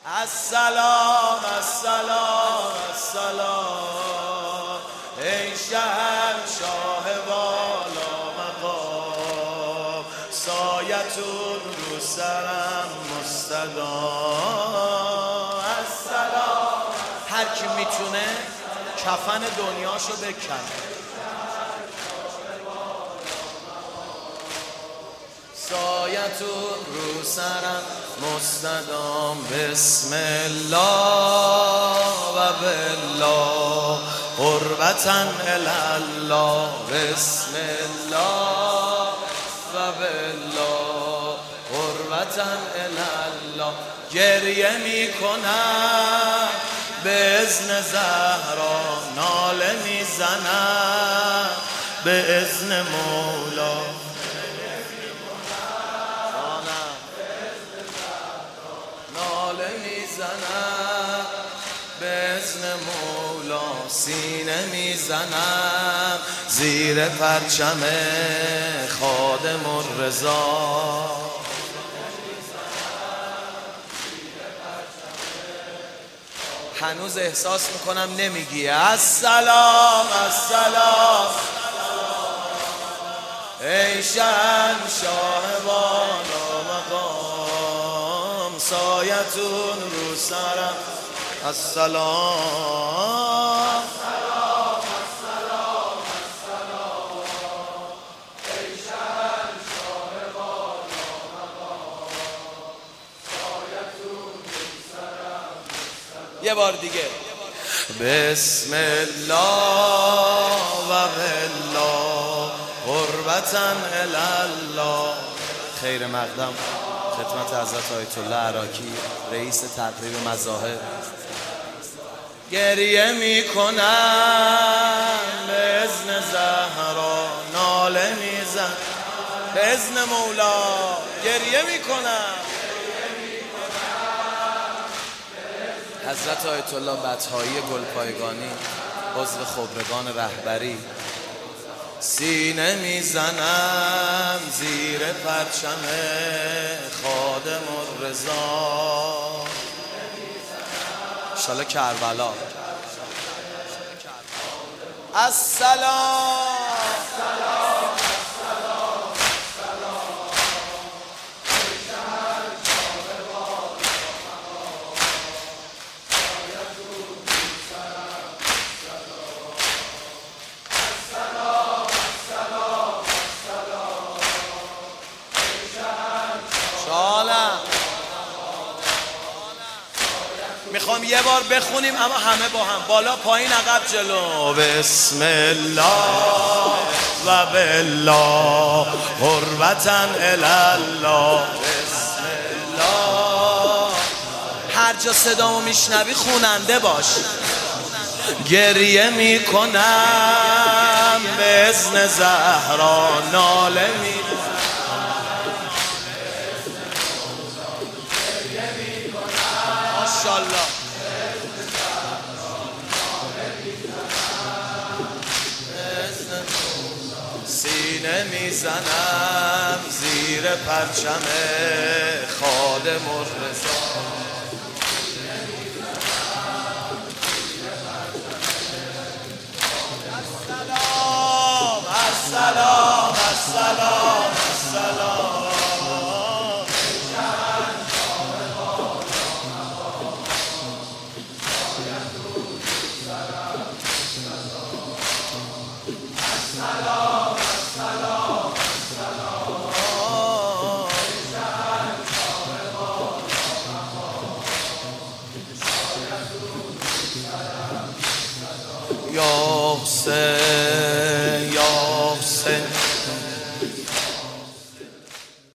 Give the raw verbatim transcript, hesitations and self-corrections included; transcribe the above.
السلام السلام السلام ای شهنشاه والا مقام، سایتون رو سرم مستدام. السلام. هر کی میتونه کفن دنیاشو بکنه. سایتون رو سرم مستدام. بسم الله و بالله قربتن الله. بسم الله و بالله قربتن الله. گریه میکنم به اذن زهرا، ناله میزنم به اذن مولا. ناله میزنم به اذن مولا. سینه میزنم زیر پرچم خادم الرضا. هنوز احساس میکنم نمیگی السلام السلام ای شهنشاه والا مقام، سایتون رو سرم. السلام یه بار دیگه. بسم الله و بالله قربتن الله. خیر مقدم خدمت حضرت آیت الله عراقی رئیس تقریب مذاهب. گریه میکنم به اذن زهرا، ناله میزنم به اذن مولا. گریه میکنم. حضرت آیت الله بطحایی گلپایگانی عضو خبرگان رهبری. سینه میزنم زیر پرچم خادم الرضا. انشالله کربلا. السلام میخوام یه بار بخونیم اما همه با هم، بالا پایین عقب جلو. بسم الله و بالله قربتن الله. بسم الله. هر جا صدامو میشنوی خوننده باش. گریه میکنم به اذن زهرا، ناله میزنم. ماشاءالله. سینه میزنم زیر پرچم خادم الرضا. السلام السلام السلام السلام یا حسین یا حسین